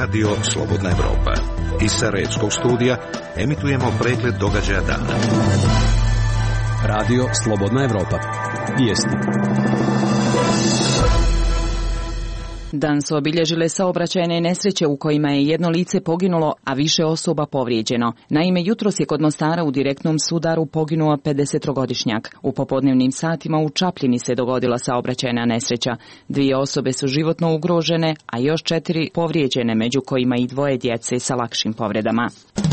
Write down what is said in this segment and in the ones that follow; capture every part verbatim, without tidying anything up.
Radio Slobodna Evropa. Iz Sarajevskog studija emitujemo pregled događaja dana. Radio Slobodna Evropa. Vijesti. Dan su obilježile saobraćajne nesreće u kojima je jedno lice poginulo, a više osoba povrijeđeno. Naime, jutros je kod Mostara u direktnom sudaru poginuo pedesetogodišnjak. U popodnevnim satima u Čapljini se dogodila saobraćajna nesreća. Dvije osobe su životno ugrožene, a još četiri povrijeđene, među kojima i dvoje djece sa lakšim povredama.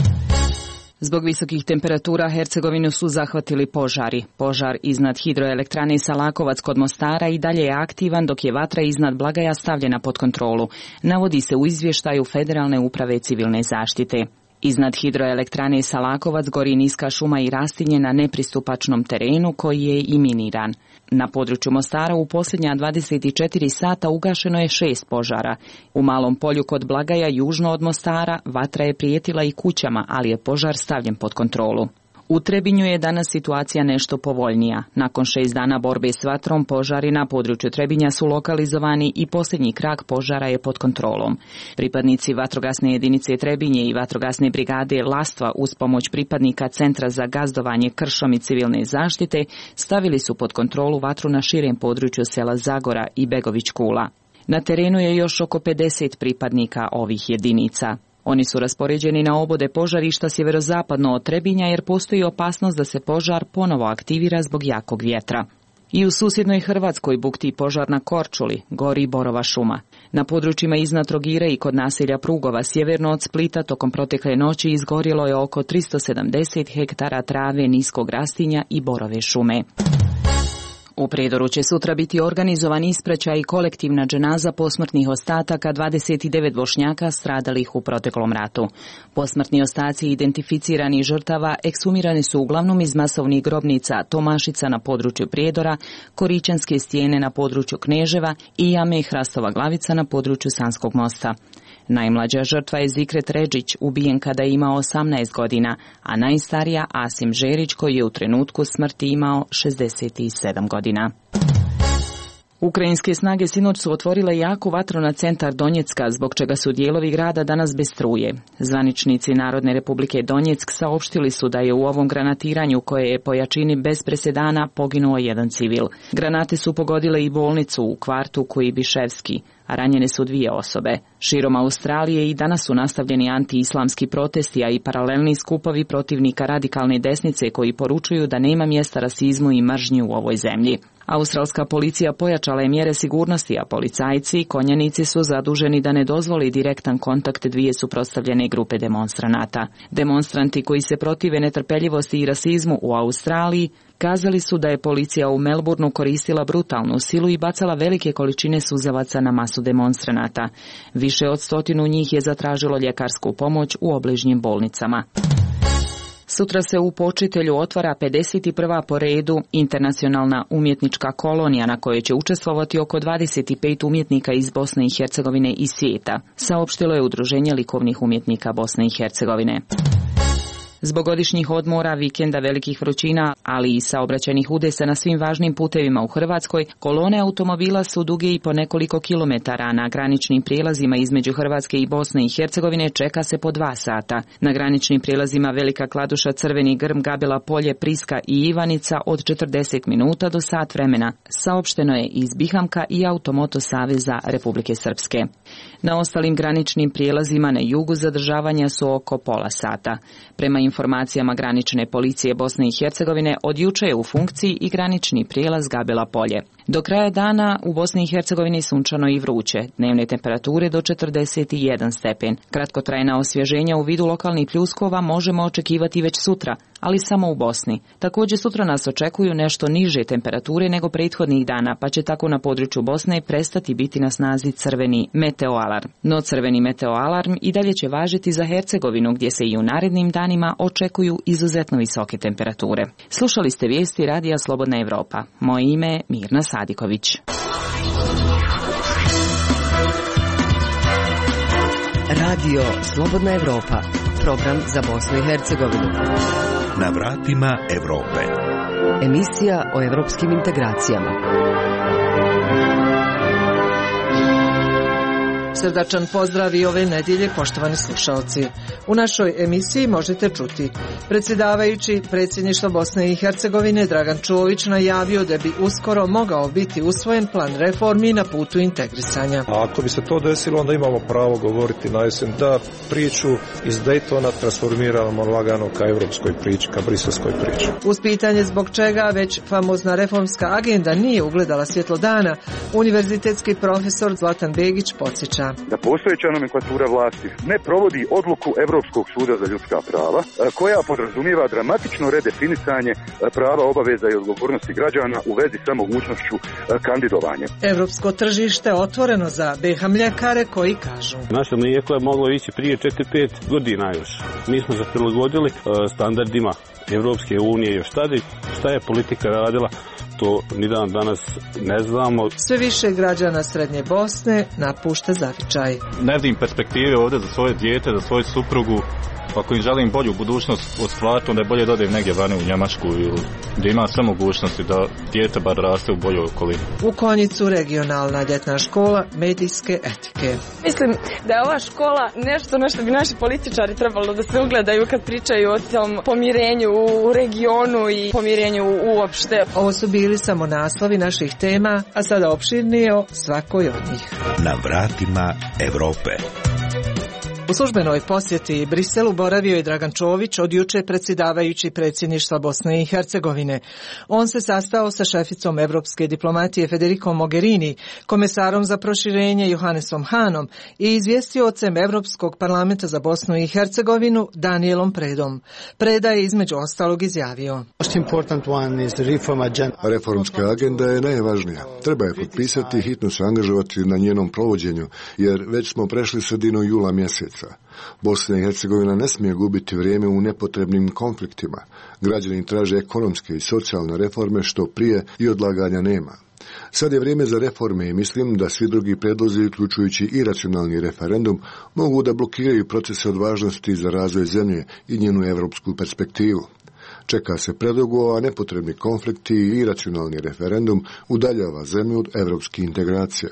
Zbog visokih temperatura Hercegovinu su zahvatili požari. Požar iznad hidroelektrane Salakovac kod Mostara i dalje je aktivan, dok je vatra iznad Blagaja stavljena pod kontrolu. Navodi se u izvještaju Federalne uprave civilne zaštite. Iznad hidroelektrane Salakovac gori niska šuma i rastinje na nepristupačnom terenu koji je i miniran. Na području Mostara u posljednja dvadeset četiri sata ugašeno je šest požara. U Malom Polju kod Blagaja južno od Mostara vatra je prijetila i kućama, ali je požar stavljen pod kontrolu. U Trebinju je danas situacija nešto povoljnija. Nakon šest dana borbe s vatrom, požari na području Trebinja su lokalizovani i posljednji krak požara je pod kontrolom. Pripadnici vatrogasne jedinice Trebinje i vatrogasne brigade Lastva uz pomoć pripadnika Centra za gazdovanje kršom i civilne zaštite stavili su pod kontrolu vatru na širem području sela Zagora i Begović Kula. Na terenu je još oko pedeset pripadnika ovih jedinica. Oni su raspoređeni na obode požarišta sjeverozapadno od Trebinja jer postoji opasnost da se požar ponovo aktivira zbog jakog vjetra. I u susjednoj Hrvatskoj bukti požar na Korčuli, gori borova šuma. Na područjima iznad Trogira i kod naselja Prugova sjeverno od Splita tokom protekle noći izgorjelo je oko tristo sedamdeset hektara trave, niskog rastinja i borove šume. U Prijedoru će sutra biti organizovan ispraćaj i kolektivna dženaza posmrtnih ostataka dvadeset devet Bošnjaka stradalih u proteklom ratu. Posmrtni ostaci identificiranih žrtava ekshumirani su uglavnom iz masovnih grobnica Tomašica na području Prijedora, Korićanske stijene na području Kneževa i jame Hrastova glavica na području Sanskog mosta. Najmlađa žrtva je Zikret Redžić, ubijen kada je imao osamnaest godina, a najstarija Asim Žerić koji je u trenutku smrti imao šezdeset sedam godina. Ukrajinske snage sinoć su otvorile jaku vatru na centar Donjecka, zbog čega su dijelovi grada danas bez struje. Zvaničnici Narodne republike Donjeck saopštili su da je u ovom granatiranju, koje je po jačini bez presedana, poginuo jedan civil. Granate su pogodile i bolnicu u kvartu Kuibiševski, a ranjene su dvije osobe. Širom Australije i danas su nastavljeni anti-islamski protesti, a i paralelni skupovi protivnika radikalne desnice koji poručuju da nema mjesta rasizmu i mržnji u ovoj zemlji. Australska policija pojačala je mjere sigurnosti, a policajci i konjanici su zaduženi da ne dozvoli direktan kontakt dvije suprotstavljene grupe demonstranata. Demonstranti koji se protive netrpeljivosti i rasizmu u Australiji kazali su da je policija u Melbourneu koristila brutalnu silu i bacala velike količine suzavaca na masu demonstranata. Više od stotinu njih je zatražilo ljekarsku pomoć u obližnjim bolnicama. Sutra se u Počitelju otvara pedeset prva po redu internacionalna umjetnička kolonija na kojoj će učestvovati oko dvadeset pet umjetnika iz Bosne i Hercegovine i svijeta, saopštilo je Udruženje likovnih umjetnika Bosne i Hercegovine. Zbog godišnjih odmora, vikenda, velikih vrućina, ali i saobraćajnih udesa na svim važnim putevima u Hrvatskoj, kolone automobila su duge i po nekoliko kilometara. Na graničnim prijelazima između Hrvatske i Bosne i Hercegovine čeka se po dva sata. Na graničnim prijelazima Velika Kladuša, Crveni Grm, Gabela Polje, Priska i Ivanica od četrdeset minuta do sat vremena, saopšteno je iz Bihamka i Automoto Saveza Republike Srpske. Na ostalim graničnim prijelazima na jugu zadržavanja su oko pola sata. Prema informacijama granične policije Bosne i Hercegovine, od juče je u funkciji i granični prijelaz Gabela Polje. Do kraja dana u Bosni i Hercegovini sunčano i vruće, dnevne temperature do četrdeset jedan stepen. Kratkotrajna osvježenja u vidu lokalnih pljuskova možemo očekivati već sutra, ali samo u Bosni. Također sutra nas očekuju nešto niže temperature nego prethodnih dana, pa će tako na području Bosne prestati biti na snazi crveni meteoalarm. No crveni meteoalarm i dalje će važiti za Hercegovinu, gdje se i u narednim danima očekuju izuzetno visoke temperature. Slušali ste vijesti Radija Slobodna Evropa. Moje ime je Mirna Sadiković. Radio Slobodna Evropa, program za Bosnu i Hercegovinu. Na vratima Evrope. Emisija o evropskim integracijama. Srdačan pozdrav i ove nedjelje, poštovani slušalci. U našoj emisiji možete čuti: predsjedavajući predsjedništva Bosne i Hercegovine Dragan Čović najavio da bi uskoro mogao biti usvojen plan reformi na putu integrisanja. A ako bi se to desilo, onda imamo pravo govoriti na jesen da priču iz Daytona transformiramo lagano ka evropskoj priči, ka briselskoj priči. Uz pitanje zbog čega već famozna reformska agenda nije ugledala svjetlo dana, univerzitetski profesor Zlatan Begić podsjeća da postojeća nomenklatura vlasti ne provodi odluku Europskog suda za ljudska prava, koja podrazumijeva dramatično redefinisanje prava, obaveza i odgovornosti građana u vezi sa mogućnošću kandidovanja. Europsko tržište otvoreno za be ha mljekare koji kažu: naše mlijeko je moglo ići prije četiri pet godina još. Mi smo se prilagodili standardima Evropske unije još tada. Šta je politika radila, to ni dan danas ne znamo. Sve više građana Srednje Bosne napušta zavičaj. Ne vidim perspektive ovdje za svoje dijete, za svoju suprugu. Ako im želim bolju budućnost ostvariti, onda je bolje da odem negdje vani u Njemačku ili gdje ima sve mogućnosti da dijete bar raste u boljoj okolini. U Konjicu regionalna ljetna škola medijske etike. Mislim da je ova škola nešto na što bi naši političari trebalo da se ugledaju kad pričaju o tom pomirenju u regionu i pomirenju uopšte. Ovo su bili samo naslovi naših tema, a sada opširnije o svakoj od njih. Na vratima Europe. U službenoj posjeti Briselu boravio je Dragan Čović, od juče predsjedavajući predsjedništva Bosne i Hercegovine. On se sastao sa šeficom evropske diplomatije Federikom Mogherini, komesarom za proširenje Johannesom Hanom i izvjestiocem Evropskog parlamenta za Bosnu i Hercegovinu Danielom Predom. Preda je između ostalog izjavio: reformska agenda je najvažnija. Treba je potpisati i hitno se angažovati na njenom provođenju, jer već smo prešli sredinu jula mjeseca. Bosna i Hercegovina ne smije gubiti vrijeme u nepotrebnim konfliktima. Građani traže ekonomske i socijalne reforme što prije i odlaganja nema. Sad je vrijeme za reforme i mislim da svi drugi predlozi, uključujući i racionalni referendum, mogu da blokiraju procese od važnosti za razvoj zemlje i njenu evropsku perspektivu. Čeka se predugo, a nepotrebni konflikti i iracionalni referendum udaljava zemlju od evropskih integracija.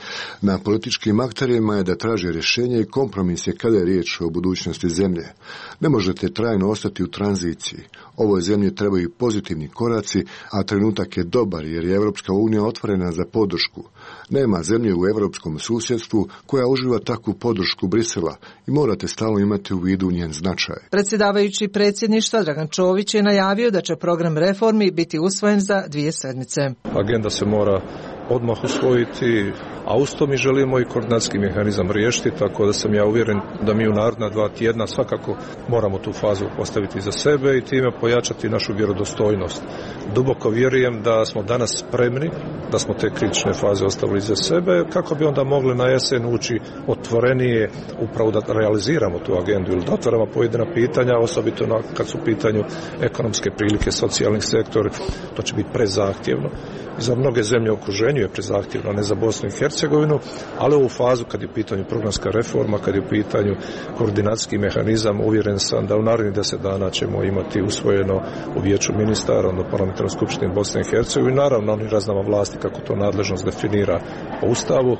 Na političkim akterima je da traže rješenje i kompromise kada je riječ o budućnosti zemlje. Ne možete trajno ostati u tranziciji. Ovoj zemlji trebaju pozitivni koraci, a trenutak je dobar jer je Evropska unija otvorena za podršku. Nema zemlje u evropskom susjedstvu koja uživa takvu podršku Brisela i morate stalno imati u vidu njen značaj. Predsjedavajući predsjedništva Dragan Čović je najavio da će program reformi biti usvojen za dvije sedmice. Agenda se mora odmah usvojiti, a uz to mi želimo i koordinacijski mehanizam riješiti, tako da sam ja uvjeren da mi u naredna dva tjedna svakako moramo tu fazu postaviti za sebe i time pojačati našu vjerodostojnost. Duboko vjerujem da smo danas spremni, da smo te kritične faze ostavili za sebe, kako bi onda mogli na jesen ući otvorenije, upravo da realiziramo tu agendu ili da otvaramo pojedina pitanja, osobito na, kad su u pitanju ekonomske prilike, socijalnih sektora, to će biti prezahtjevno. I za mnoge zemlje u okruženju je prezahtjevno, ne za Bosnu i Hercegovinu, ali ovu fazu kad je u pitanju programska reforma, kad je u pitanju koordinacijski mehanizam, uvjeren sam da u narednih deset dana ćemo imati usvojeno u vijeću ministara, ono parlamentarnoj skupštini Bosne i Hercegovine, naravno onim raznama vlasti kako to nadležnost definira po Ustavu.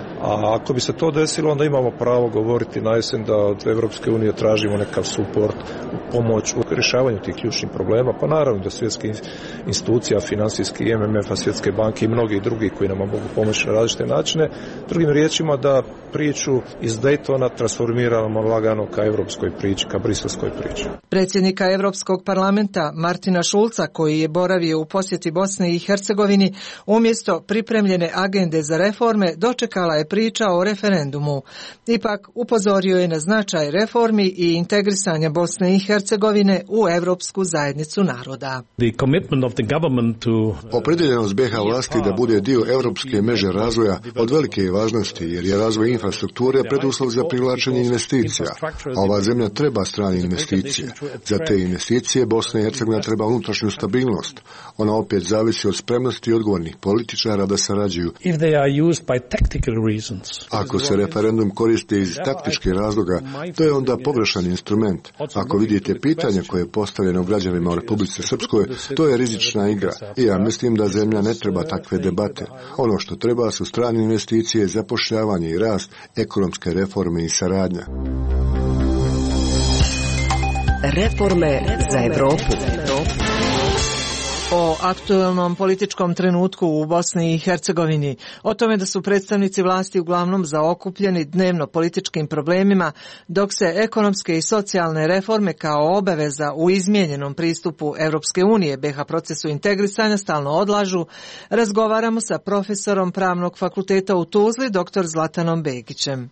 A ako bi se to desilo, onda imamo pravo govoriti na jesen da od Evropske unije tražimo nekav suport, pomoć u rješavanju tih ključnih problema, pa naravno da svjetske institucija, financijski, em em ef-a, Svjetske banke i mnogi drugi koji nam mogu pomoći na različite načine. Drugim riječima da priču iz Daytona transformiramo lagano ka evropskoj priči, ka briselskoj priči. Predsjednika Europskog parlamenta Martina Šulca, koji je boravio u posjeti Bosne i Hercegovini, umjesto pripremljene agende za reforme dočekala je priča o referendumu. Ipak upozorio je na značaj reformi i integrisanja Bosne i Hercegovine u Europsku zajednicu naroda. Opredjeljenost be ha vlasti da bude dio europske mreže razvoja od velike je važnosti jer je razvoj infrastrukture preduslov za privlačenje investicija, a ova zemlja treba strane investicije. Za te investicije Bosna i Hercegovina treba unutrašnju stabilnost. Ona opet zavisi od spremnosti odgovornih političara da sarađuju. Ako se referendum koristi iz taktičkih razloga, to je onda pogrešan instrument. Ako vidite pitanje koje je postavljeno građanima u Republici Srpskoj, to je rizična igra. I ja mislim da zemlja ne treba takve debate. Ono što treba su strane investicije, zapošljavanje i rast, ekonomske reforme i saradnja. Reforme za Evropu. O aktuelnom političkom trenutku u Bosni i Hercegovini, o tome da su predstavnici vlasti uglavnom zaokupljeni dnevno političkim problemima, dok se ekonomske i socijalne reforme kao obaveza u izmijenjenom pristupu Europske unije B iH procesu integrisanja stalno odlažu, razgovaramo sa profesorom Pravnog fakulteta u Tuzli, doktor Zlatanom Begićem.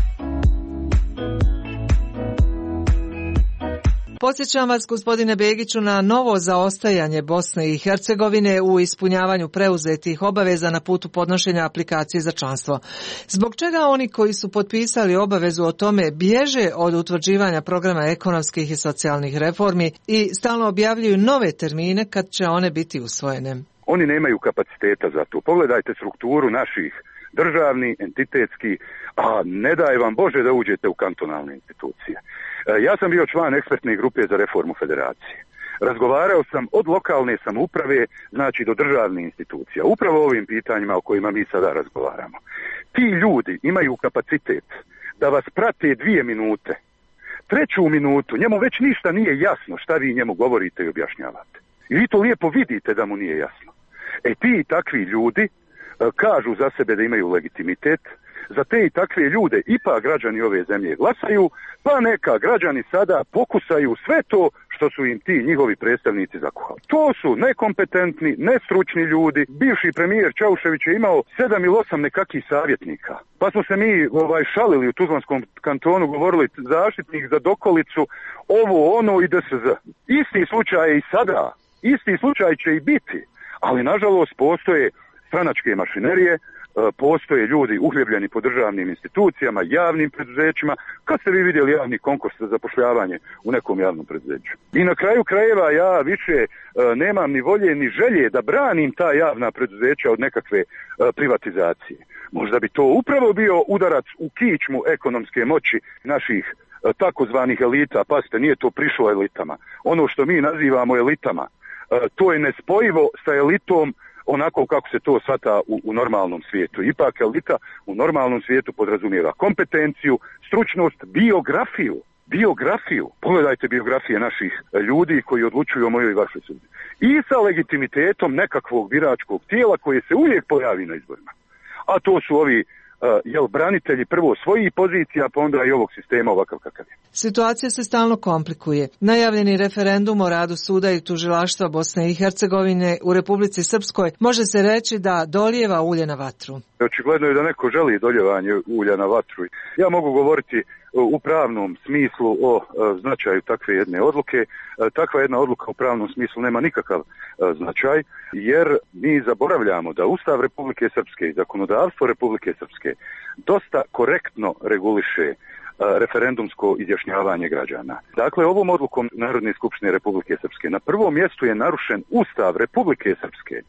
Podsjećam vas, gospodine Begiću, na novo zaostajanje Bosne i Hercegovine u ispunjavanju preuzetih obaveza na putu podnošenja aplikacije za članstvo. Zbog čega oni koji su potpisali obavezu o tome bježe od utvrđivanja programa ekonomskih i socijalnih reformi i stalno objavljuju nove termine kad će one biti usvojene? Oni nemaju kapaciteta za to. Pogledajte strukturu naših državni, entitetski, a ne daj vam Bože da uđete u kantonalne institucije. Ja sam bio član ekspertne grupe za reformu federacije. Razgovarao sam od lokalne samouprave, znači do državnih institucija, upravo o ovim pitanjima o kojima mi sada razgovaramo. Ti ljudi imaju kapacitet da vas prate dvije minute. Treću minutu, njemu već ništa nije jasno šta vi njemu govorite i objašnjavate. I vi to lijepo vidite da mu nije jasno. E ti i takvi ljudi kažu za sebe da imaju legitimitet. Za te i takve ljude ipak građani ove zemlje glasaju, pa neka građani sada pokusaju sve to što su im ti njihovi predstavnici zakuhali. To su nekompetentni, nestručni ljudi. Bivši premijer Čaušević je imao sedam ili osam nekakvih savjetnika. Pa smo se mi ovaj, šalili u Tuzlanskom kantonu, govorili zaštitnik za dokolicu, ovo, ono i D S Z. Isti slučaj je i sada. Isti slučaj će i biti. Ali nažalost postoje stranačke mašinerije, postoje ljudi uhljebljeni po državnim institucijama, javnim preduzećima. Kad ste vi vidjeli javni konkurs za zapošljavanje u nekom javnom preduzeću? I na kraju krajeva ja više e, nemam ni volje ni želje da branim ta javna preduzeća od nekakve e, privatizacije. Možda bi to upravo bio udarac u kičmu ekonomske moći naših e, takozvanih elita. Pazite, nije to prišlo elitama. Ono što mi nazivamo elitama, e, to je nespojivo sa elitom onako kako se to shvata u, u normalnom svijetu. Ipak elita u normalnom svijetu podrazumijeva kompetenciju, stručnost, biografiju. Biografiju. Pogledajte biografije naših ljudi koji odlučuju o mojoj i vašoj sudbini. I sa legitimitetom nekakvog biračkog tijela koje se uvijek pojavi na izborima. A to su ovi Uh, jel, branitelji prvo svojih pozicija, pa onda i ovog sistema ovakav kakav je. Situacija se stalno komplikuje. Najavljeni referendum o radu suda i tužilaštva Bosne i Hercegovine u Republici Srpskoj može se reći da dolijeva ulje na vatru. Očigledno je da neko želi doljevanje ulja na vatru. Ja mogu govoriti u pravnom smislu o značaju takve jedne odluke. Takva jedna odluka u pravnom smislu nema nikakav značaj, jer mi zaboravljamo da Ustav Republike Srpske i zakonodavstvo Republike Srpske dosta korektno reguliše referendumsko izjašnjavanje građana. Dakle, ovom odlukom Narodne skupštine Republike Srpske na prvom mjestu je narušen Ustav Republike Srpske,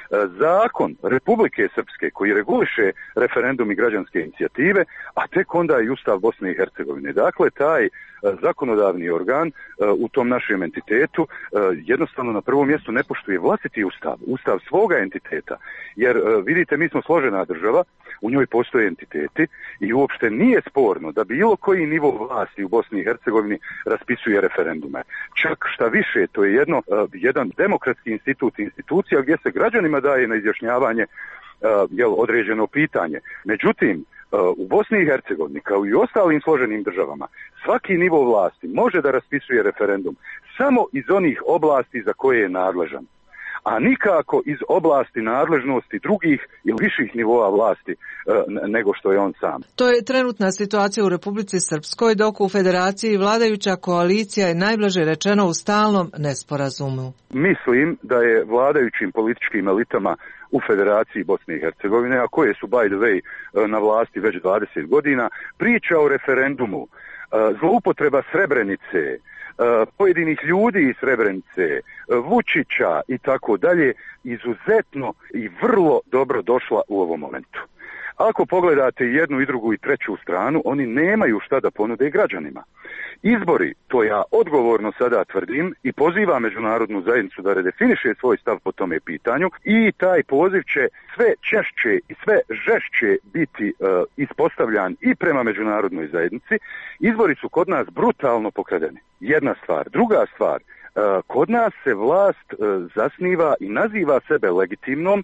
zakon Republike Srpske koji reguliše referendum i građanske inicijative, a tek onda i Ustav Bosne i Hercegovine. Dakle, taj zakonodavni organ u tom našem entitetu jednostavno na prvom mjestu ne poštuje vlastiti ustav, ustav svoga entiteta, jer vidite, mi smo složena država, u njoj postoje entiteti i uopšte nije sporno da bilo koji nivo vlasti u Bosni i Hercegovini raspisuje referendume. Čak šta više, to je jedno, jedan demokratski institut, institucija gdje se građanima daje na izjašnjavanje jel, određeno pitanje. Međutim, u Bosni i Hercegovini, kao i u ostalim složenim državama, svaki nivo vlasti može da raspisuje referendum samo iz onih oblasti za koje je nadležan, a nikako iz oblasti nadležnosti drugih ili viših nivoa vlasti nego što je on sam. To je trenutna situacija u Republici Srpskoj, dok u Federaciji vladajuća koalicija je najblaže rečeno u stalnom nesporazumu. Mislim da je vladajućim političkim elitama u Federaciji Bosne i Hercegovine, a koje su by the way na vlasti već dvadeset godina, priča o referendumu, zloupotreba Srebrenice, pojedinih ljudi iz Srebrenice, Vučića i tako dalje, izuzetno i vrlo dobro došla u ovom momentu. Ako pogledate jednu i drugu i treću stranu, oni nemaju šta da ponude građanima. Izbori, to ja odgovorno sada tvrdim i pozivam međunarodnu zajednicu da redefiniše svoj stav po tome pitanju i taj poziv će sve češće i sve žešće biti e, ispostavljan i prema međunarodnoj zajednici. Izbori su kod nas brutalno pokradeni. Jedna stvar. Druga stvar, kod nas se vlast zasniva i naziva sebe legitimnom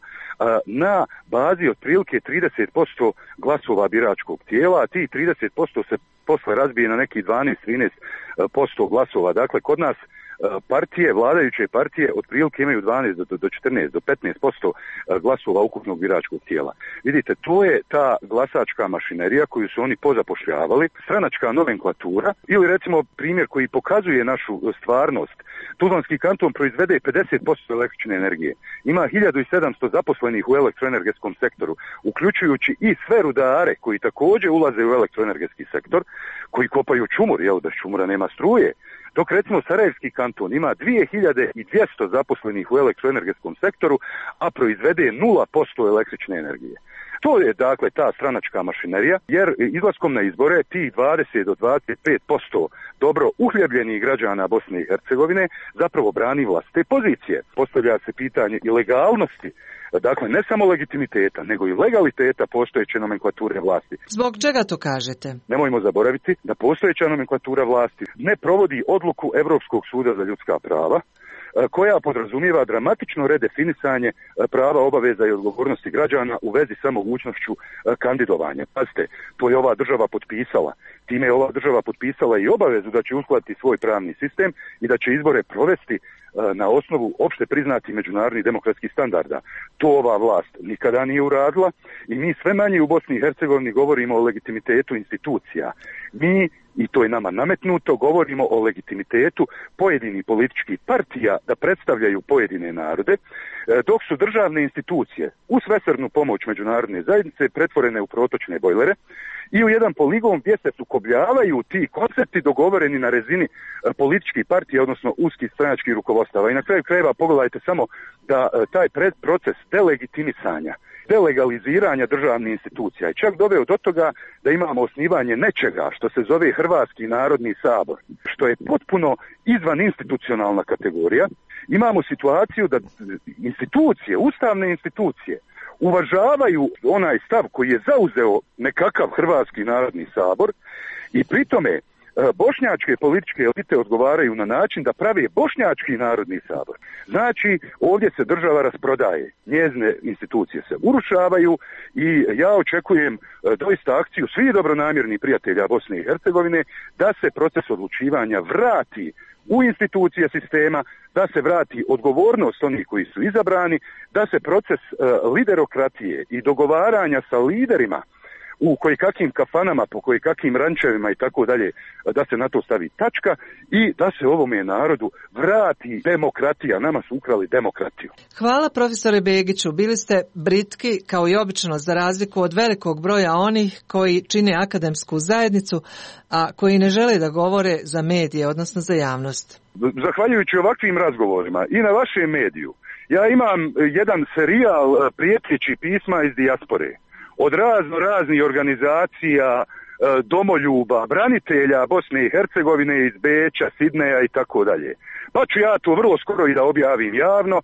na bazi otprilike trideset posto glasova biračkog tijela, a ti trideset posto se posle razbije na neki dvanaest do trinaest posto glasova. Dakle, kod nas partije, vladajuće partije otprilike imaju dvanaest do četrnaest do petnaest posto glasova ukupnog biračkog tijela. Vidite, to je ta glasačka mašinerija koju su oni pozapošljavali, stranačka nomenklatura ili recimo primjer koji pokazuje našu stvarnost. Tuzlanski kanton proizvede pedeset posto električne energije. Ima hiljadu sedamsto zaposlenih u elektroenergetskom sektoru, uključujući i sve rudare koji također ulaze u elektroenergetski sektor, koji kopaju čumur, jel, bez čumura nema struje. Dok recimo Sarajevski kanton ima dvije hiljade dvjesto zaposlenih u elektroenergetskom sektoru, a proizvede nula posto električne energije. To je dakle ta stranačka mašinerija, jer izlaskom na izbore tih dvadeset do dvadeset pet posto dobro uhljebljenih građana Bosne i Hercegovine zapravo brani vlastite pozicije. Postavlja se pitanje i legalnosti, dakle ne samo legitimiteta, nego i legaliteta postojeće nomenklature vlasti. Zbog čega to kažete? Nemojmo zaboraviti da postojeća nomenklatura vlasti ne provodi odluku Europskog suda za ljudska prava, koja podrazumijeva dramatično redefinisanje prava, obaveza i odgovornosti građana u vezi sa mogućnošću kandidovanja. Pazite, to je ova država potpisala. Time je ova država potpisala i obavezu da će uskladiti svoj pravni sistem i da će izbore provesti na osnovu opšte priznati međunarodnih demokratskih standarda. To ova vlast nikada nije uradila i mi sve manje u Bosni i Hercegovini govorimo o legitimitetu institucija. Mi, i to je nama nametnuto, govorimo o legitimitetu pojedinih političkih partija da predstavljaju pojedine narode, dok su državne institucije uz svesrdnu pomoć međunarodne zajednice pretvorene u protočne bojlere i u jedan poligon gdje se sukobljavaju ti koncepti dogovoreni na razini političkih partija, odnosno uskih stranačkih rukovodstava. I na kraju krajeva pogledajte samo da taj proces delegitimisanja, delegaliziranja državnih institucija je čak doveo do toga da imamo osnivanje nečega što se zove Hrvatski narodni sabor, što je potpuno izvan institucionalna kategorija. Imamo situaciju da institucije, ustavne institucije, uvažavaju onaj stav koji je zauzeo nekakav Hrvatski narodni sabor i pritome bošnjačke političke elite odgovaraju na način da prave bošnjački narodni sabor. Znači, ovdje se država rasprodaje, njezine institucije se urušavaju i ja očekujem doista akciju svih dobronamjernih prijatelja Bosne i Hercegovine da se proces odlučivanja vrati u institucije sistema, da se vrati odgovornost onih koji su izabrani, da se proces uh, liderokratije i dogovaranja sa liderima u koji kakvim kafanama, po koji kakvim rančevima i tako dalje, da se na to stavi tačka i da se ovome narodu vrati demokratija. Nama su ukrali demokratiju. Hvala profesore Begiću. Bili ste britki kao i obično za razliku od velikog broja onih koji čine akademsku zajednicu, a koji ne žele da govore za medije, odnosno za javnost. Zahvaljujući ovakvim razgovorima i na vašem mediju, ja imam jedan serijal prijetećih pisma iz dijaspore. Od razno raznih organizacija, domoljuba, branitelja Bosne i Hercegovine, iz Beča, Sidneja i tako dalje. Pa ću ja to vrlo skoro i da objavim javno,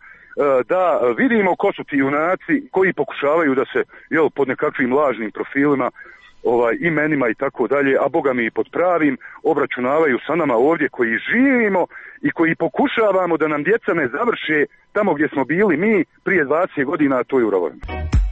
da vidimo ko su ti junaci koji pokušavaju da se, jel, pod nekakvim lažnim profilima, ovaj, imenima i tako dalje, a boga mi i pod pravim, obračunavaju sa nama ovdje koji živimo i koji pokušavamo da nam djeca ne završe tamo gdje smo bili mi prije dvadeset godina, a to je u Rovorima.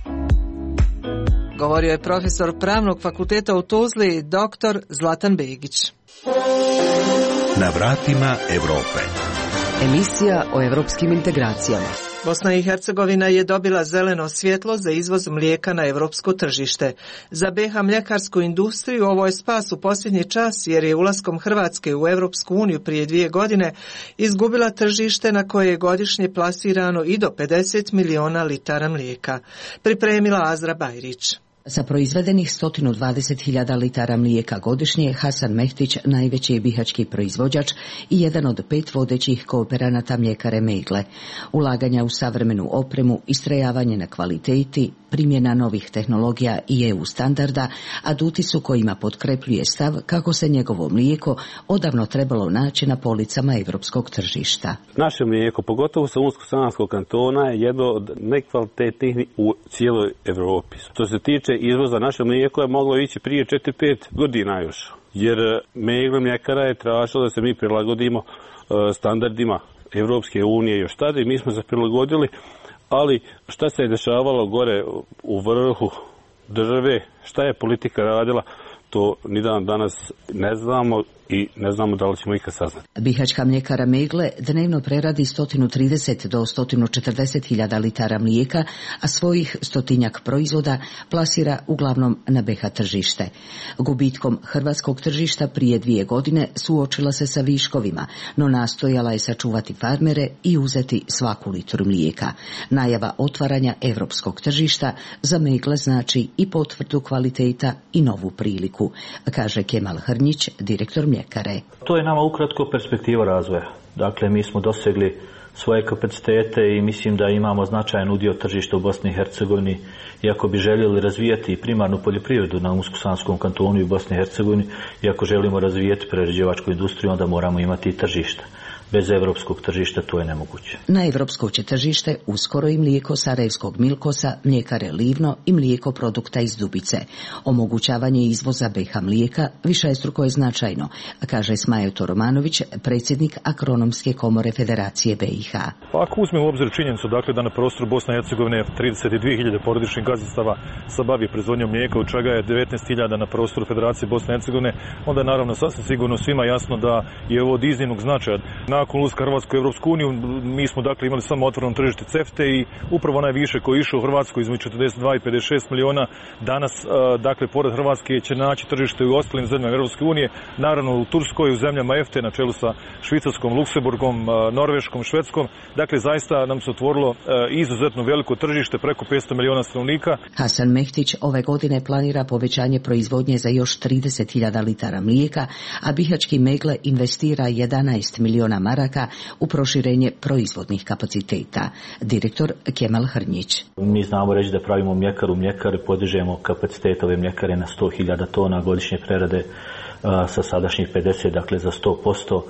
Govorio je profesor Pravnog fakulteta u Tuzli, doktor Zlatan Begić. Na vratima Europe. Emisija o europskim integracijama. Bosna i Hercegovina je dobila zeleno svjetlo za izvoz mlijeka na europsko tržište. Za B i H mljekarsku industriju ovo je spas u posljednji čas jer je ulaskom Hrvatske u Europsku uniju prije dvije godine izgubila tržište na koje je godišnje plasirano i do pedeset miliona litara mlijeka. Pripremila Azra Bajrić. Sa proizvedenih sto dvadeset hiljada litara mlijeka godišnje, Hasan Mehtić najveći je bihaćki proizvođač i jedan od pet vodećih kooperanata mljekare Megle. Ulaganja u savremenu opremu, istrajavanje na kvaliteti, primjena novih tehnologija i E U standarda, aduti su kojima potkrepljuje stav kako se njegovo mlijeko odavno trebalo naći na policama europskog tržišta. Naše mlijeko, pogotovo sa Unsko-Sanskog kantona, je jedno od najkvalitetnijih u cijeloj Europi. Što se tiče izvoza, naše mlijeko je moglo ići prije četiri pet godina još, jer Megla mljekara je tražila da se mi prilagodimo standardima Europske unije još tada i mi smo se prilagodili, ali šta se je dešavalo gore u vrhu države, šta je politika radila, to ni dan danas ne znamo i ne znamo da li ćemo ikad saznati. Bihaćka mljekara Megle dnevno preradi sto trideset do sto četrdeset hiljada litara mlijeka, a svojih stotinjak proizvoda plasira uglavnom na B H tržište. Gubitkom hrvatskog tržišta prije dvije godine suočila se sa viškovima, no nastojala je sačuvati farmere i uzeti svaku litru mlijeka. Najava otvaranja europskog tržišta za Megle znači i potvrdu kvaliteta i novu priliku, kaže Kemal Hrnjić, direktor mljekare. To je nama ukratko perspektiva razvoja. Dakle, mi smo dosegli svoje kapacitete i mislim da imamo značajan udio tržišta u Bosni i Hercegovini. Iako bi željeli razvijati primarnu poljoprivredu na Unsko-Sanskom kantonu i Bosni i Hercegovini, i ako želimo razvijati prerađivačku industriju, onda moramo imati i tržište. Bez evropskog tržišta to je nemoguće. Na evropsko će tržište uskoro i mlijeko sarajevskog Milkosa, mljekare Livno i mlijeko produkta iz Dubice. Omogućavanje izvoza B H mlijeka višestruko je značajno, kaže Smajo Toromanović, predsjednik Agronomske komore Federacije B i H. Pa ako uzmemo u obzir činjenicu, dakle, da na prostoru Bosne i Hercegovine trideset dvije hiljade porodičnih gazdinstava se bavi proizvodnjom mlijeka, od čega je devetnaest hiljada na prostoru Federacije Bosne i Hercegovine, onda je naravno sasvim sigurno svima jasno da je ovo od iznimnog značaja. Nakon ulaska Hrvatske u Europsku uniju mi smo dakle imali samo otvoreno tržište CEFTA i upravo onaj višak koji je išao u Hrvatsku između četrdeset dva i pedeset šest miliona danas dakle pored Hrvatske će naći tržište u ostalim zemljama Europske unije, naravno u Turskoj, u zemljama E F T A na čelu sa Švicarskom, Luksemburgom, Norveškom, Švedskom. Dakle zaista nam se otvorilo izuzetno veliko tržište, preko petsto miliona stanovnika. Hasan Mehtić ove godine planira povećanje proizvodnje za još trideset hiljada litara mlijeka, a bihaćki Megle investira jedanaest miliona maraka u proširenje proizvodnih kapaciteta. Direktor Kemal Hrnjić. Mi znamo reći da pravimo mljekaru mljekare, podižemo kapacitet ove mljekare na sto hiljada tona godišnje prerade a, sa sadašnjih pedeset, dakle za sto posto,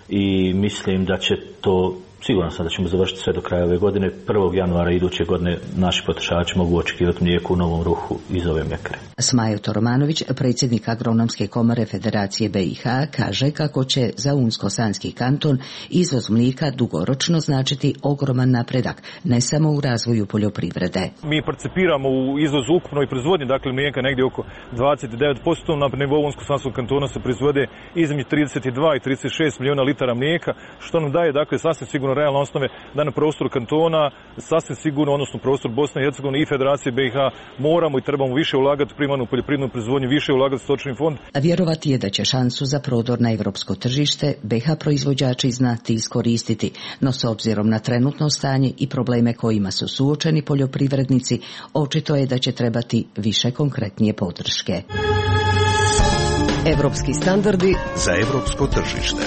i mislim da će to, siguran sam da ćemo završiti sve do kraja ove godine. prvog januara iduće godine naši potrošači mogu očekivati mlijeko u novom ruhu iz ove mljekare. Smajo Toromanović, predsjednik Agronomske komore Federacije B i H, kaže kako će za Unsko-Sanski kanton izvoz mlijeka dugoročno značiti ogroman napredak, ne samo u razvoju poljoprivrede. Mi percipiramo u izvozu ukupnoj proizvodnji, dakle mlijeka negdje oko dvadeset devet posto, na nivou Unsko-Sanskog kantona se proizvode između trideset dva i trideset šest miliona litara mlijeka, što nam daje dakle sasvim sigurno realne osnove da na prostoru kantona, sasvim sigurno, odnosno prostor Bosne i Hercegovine i Federacije B i H, moramo i trebamo više ulagati u primarnu poljoprivrednu proizvodnju, više ulagati u stočni fond. A vjerovati je da će šansu za prodor na evropsko tržište B H proizvođači znati iskoristiti, no s obzirom na trenutno stanje i probleme kojima su suočeni poljoprivrednici, očito je da će trebati više konkretnije podrške. Evropski standardi za evropsko tržište.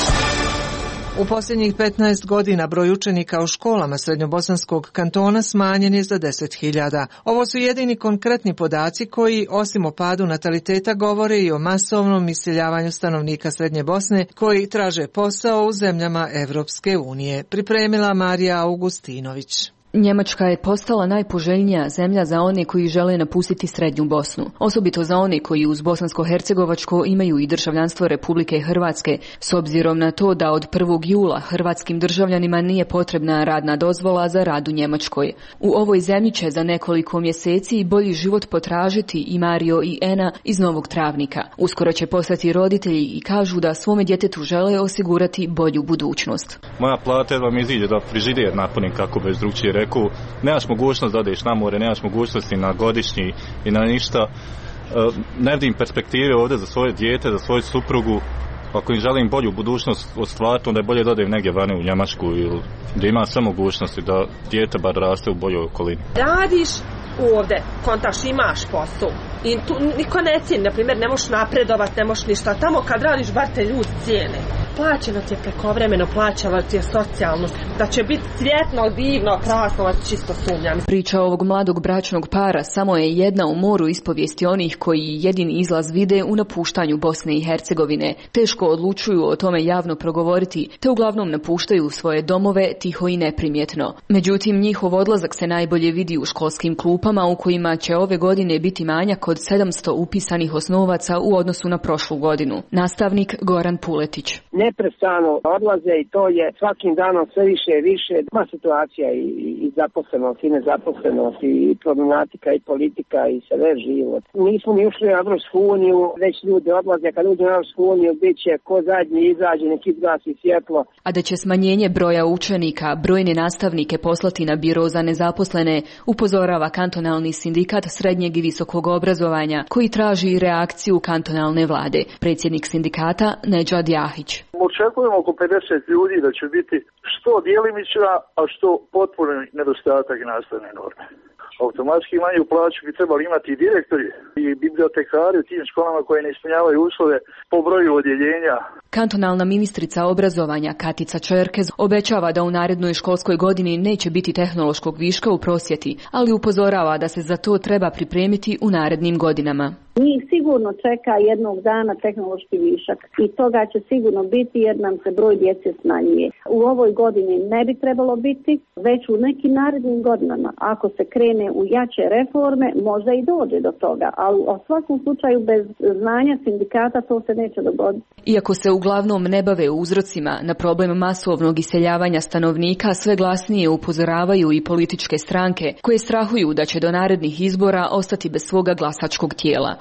U posljednjih petnaest godina broj učenika u školama Srednjobosanskog kantona smanjen je za deset hiljada. Ovo su jedini konkretni podaci koji, osim o padu nataliteta, govore i o masovnom iseljavanju stanovnika Srednje Bosne koji traže posao u zemljama Evropske unije. Pripremila Marija Augustinović. Njemačka je postala najpoželjnija zemlja za one koji žele napustiti Srednju Bosnu, osobito za one koji uz bosansko-hercegovačko imaju i državljanstvo Republike Hrvatske, s obzirom na to da od prvog jula hrvatskim državljanima nije potrebna radna dozvola za rad u Njemačkoj. U ovoj zemlji će za nekoliko mjeseci bolji život potražiti i Mario i Ena iz Novog Travnika. Uskoro će postati roditelji i kažu da svome djetetu žele osigurati bolju budućnost. Moja plata vam iziđe da frižider napunim, kako bez drugčije rekao. Nemaš mogućnost da odeš na more, nemaš mogućnosti na godišnji i na ništa. Ne vidim perspektive ovdje za svoje dijete, za svoju suprugu. Ako im želim bolju budućnost ostvariti, onda je bolje da odem negdje vani u Njemačku ili da ima sve mogućnosti da dijete bar raste u boljoj okolini. Radiš ovde, kontaš, imaš posao. I tu niko ne cijeni, na primjer, ne možeš napredovat, ne možeš ništa. Tamo kad radiš, bar te ljudi cijene. Plaćeno ti je prekovremeno, plaćalo ti je socijalno. Da će biti cvjetno, divno, krasno, čisto sumnjam. Priča ovog mladog bračnog para samo je jedna u moru ispovijesti onih koji jedini izlaz vide u napuštanju Bosne i Hercegovine. Teško odlučuju o tome javno progovoriti, te uglavnom napuštaju svoje domove tiho i neprimjetno. Međutim, njihov odlazak se najbolje vidi u školskim klupama u kojima će ove godine biti manjak od sedamsto upisanih osnovaca u odnosu na prošlu godinu. Nastavnik Goran Puletić. Neprestano odlaze i to je svakim danom sve više i više. Ima situacija i, i zaposlenost i nezaposlenost i problematika i politika i sve život. Nismo ni ušli u Evropsku uniju, već ljudi odlaze. Kad uđu u Evropsku uniju, bit će ko zadnji izađe, neki izgasi svjetlo. A da će smanjenje broja učenika brojne nastavnike poslati na biro za nezaposlene, upozorava kantonalni sindikat srednjeg i visokog obrazovanja, koji traži reakciju kantonalne vlade. Predsjednik sindikata Nedžad Jahić. Očekujemo oko pedeset ljudi da će biti što djelimična, a što potpuno nedostatak nastavne norme. Automatski manju plaću bi trebali imati i direktori i bibliotekari u tim školama koje ne ispunjavaju uslove po broju odjeljenja. Kantonalna ministrica obrazovanja Katica Čerkez obećava da u narednoj školskoj godini neće biti tehnološkog viška u prosvjeti, ali upozorava da se za to treba pripremiti u narednim godinama. Njih sigurno čeka jednog dana tehnološki višak i toga će sigurno biti jer nam se broj djece smanjuje. U ovoj godini ne bi trebalo biti, već u nekim narednim godinama. Ako se krene u jače reforme, možda i dođe do toga, ali u svakom slučaju bez znanja sindikata to se neće dogoditi. Iako se uglavnom ne bave uzrocima na problem masovnog iseljavanja stanovnika, sve glasnije upozoravaju i političke stranke koje strahuju da će do narednih izbora ostati bez svoga glasačkog tijela.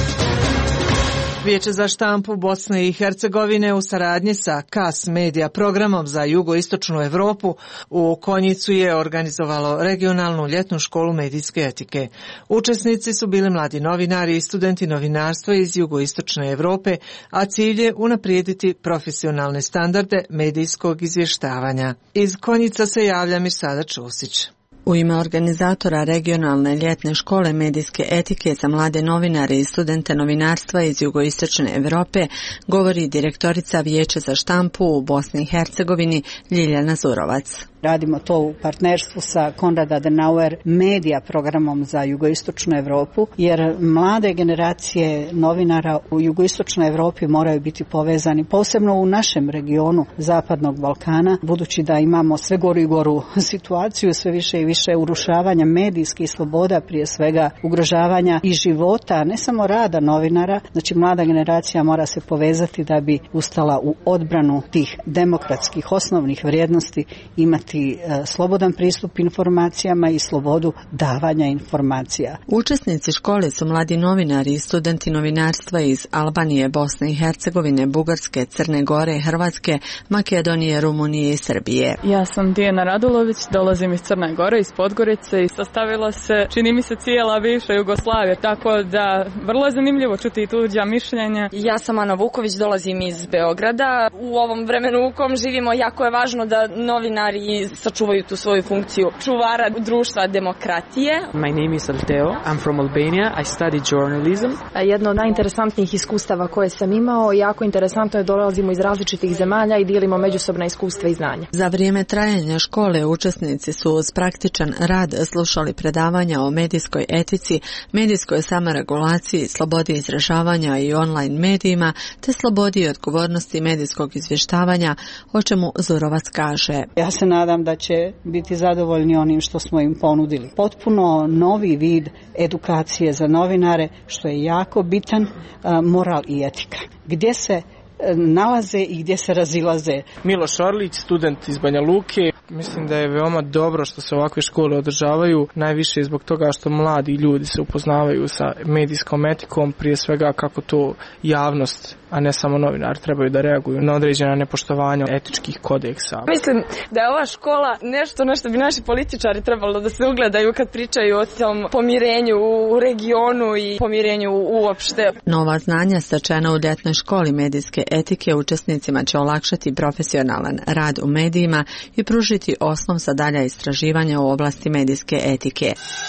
Vijeće za štampu Bosne i Hercegovine u saradnji sa K A S Media programom za jugoistočnu Europu u Konjicu je organizovalo regionalnu ljetnu školu medijske etike. Učesnici su bili mladi novinari i studenti novinarstva iz jugoistočne Europe, a cilj je unaprijediti profesionalne standarde medijskog izvještavanja. Iz Konjica se javlja Mirsada Čusić. U ime organizatora regionalne ljetne škole medijske etike za mlade novinare i studente novinarstva iz jugoistočne Europe govori direktorica Vijeća za štampu u Bosni i Hercegovini Ljiljana Zurovac. Radimo to u partnerstvu sa Konrad Adenauer Media programom za jugoistočnu Europu, jer mlade generacije novinara u jugoistočnoj Europi moraju biti povezani, posebno u našem regionu Zapadnog Balkana, budući da imamo sve goru i goru situaciju, sve više i više urušavanja medijskih sloboda, prije svega ugrožavanja i života, ne samo rada novinara. Znači, mlada generacija mora se povezati da bi ustala u odbranu tih demokratskih osnovnih vrijednosti, imati slobodan pristup informacijama i slobodu davanja informacija. Učesnici škole su mladi novinari i studenti novinarstva iz Albanije, Bosne i Hercegovine, Bugarske, Crne Gore, Hrvatske, Makedonije, Rumunije i Srbije. Ja sam Dijana Radulović, dolazim iz Crne Gore, iz Podgorice i sastavila se, čini mi se, cijela bivša Jugoslavija, tako da vrlo je zanimljivo čuti i tuđa mišljenja. Ja sam Ana Vuković, dolazim iz Beograda. U ovom vremenu u kom živimo jako je važno da novinari sačuvaju tu svoju funkciju čuvara društva demokratije. My name is Alteo. I'm from Albania. I study journalism. Jedno od najinteresantnijih iskustava koje sam imao, jako interesantno je, dolazimo iz različitih zemalja i dijelimo međusobna iskustva i znanja. Za vrijeme trajanja škole učesnici su uz praktičan rad slušali predavanja o medijskoj etici, medijskoj samoregulaciji, slobodi izražavanja i online medijima, te slobodi i odgovornosti medijskog izvještavanja, o čemu Zurovac kaže. Ja se nadam da će biti zadovoljni onim što smo im ponudili. Potpuno novi vid edukacije za novinare, što je jako bitan, moral i etika. Gdje se nalaze i gdje se razilaze. Miloš Orlić, student iz Banja Luke. Mislim da je veoma dobro što se ovakve škole održavaju, najviše zbog toga što mladi ljudi se upoznavaju sa medijskom etikom, prije svega kako to javnost, a ne samo novinari, trebaju da reaguju na određena nepoštovanja etičkih kodeksa. Mislim da je ova škola nešto nešto bi naši političari trebalo da se ugledaju kad pričaju o tom pomirenju u regionu i pomirenju uopšte. Nova znanja stečena u ljetnoj školi medijske etike učesnicima će olakšati profesionalan rad u medijima i pružiti osnov za dalja istraživanja u oblasti medijske etike.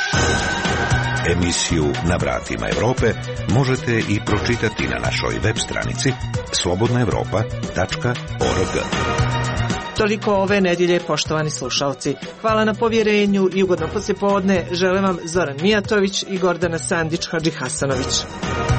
Emisiju Na vratima Evrope možete i pročitati na našoj web stranici slobodna evropa tačka org. Toliko ove nedjelje, poštovani slušalci. Hvala na povjerenju i ugodno poslijepodne žele vam Zoran Mijatović i Gordana Sandić Hadžihasanović.